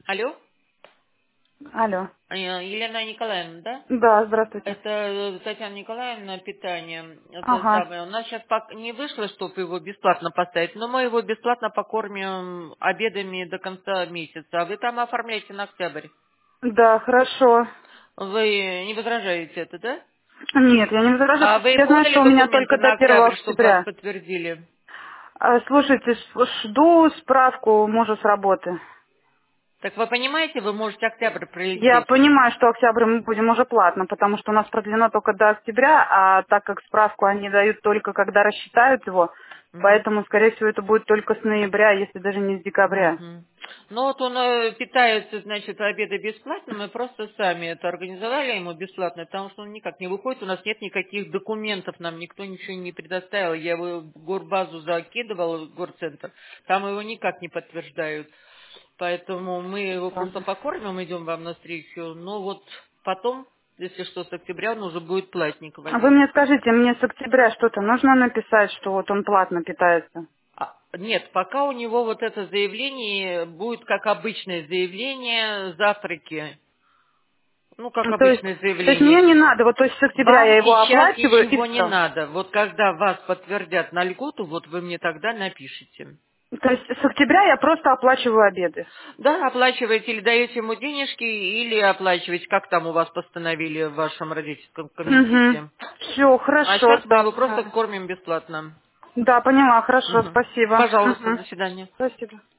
Алло, Алло. Елена Николаевна, да? Да, здравствуйте. Это Татьяна Николаевна, питание. Это Ага. самое. У нас сейчас не вышло, чтобы его бесплатно поставить, но мы его бесплатно покормим обедами до конца месяца. А вы там оформляете на октябрь. Да, хорошо. Вы не возражаете это, да? Нет, я не возражаю. А Просто вы я знаю, подали что у меня документы только до на первого октябрь, чтобы вас октября. подтвердили? Слушайте, жду справку мужа с работы. Так вы понимаете, вы можете октябрь Я пролететь. понимаю, что октябрь мы будем уже платно, потому что у нас продлено только до октября, а так как справку они дают только когда рассчитают его, Мгм. поэтому, скорее всего, это будет только с ноября, если даже не с декабря. Мгм. Ну вот он питается, значит, обеды бесплатно, мы просто сами это организовали ему бесплатно, потому что он никак не выходит, у нас нет никаких документов, нам никто ничего не предоставил, я его в горбазу закидывала, в горцентр, там его никак не подтверждают, поэтому мы его просто Ладно. покормим, идем вам навстречу, но вот потом, если что, с октября он уже будет платник А вы вводить. мне скажите, мне с октября что-то нужно написать, что вот он платно питается? Нет, пока у него вот это заявление будет как обычное заявление, завтраки, ну, как обычное То есть мне заявление. не надо, вот то есть с октября Вам я его сейчас оплачиваю и ничего не все. надо. Вот когда вас подтвердят на льготу, вот вы мне тогда напишите. То есть с октября я просто оплачиваю обеды. Да, оплачиваете или даете ему денежки, или оплачиваете, как там у вас постановили в вашем родительском Угу. комитете. Все, А хорошо, сейчас мы да, его просто поняла. кормим бесплатно. Да, поняла, хорошо, Мгм. спасибо. Пожалуйста, Угу. до свидания. Спасибо.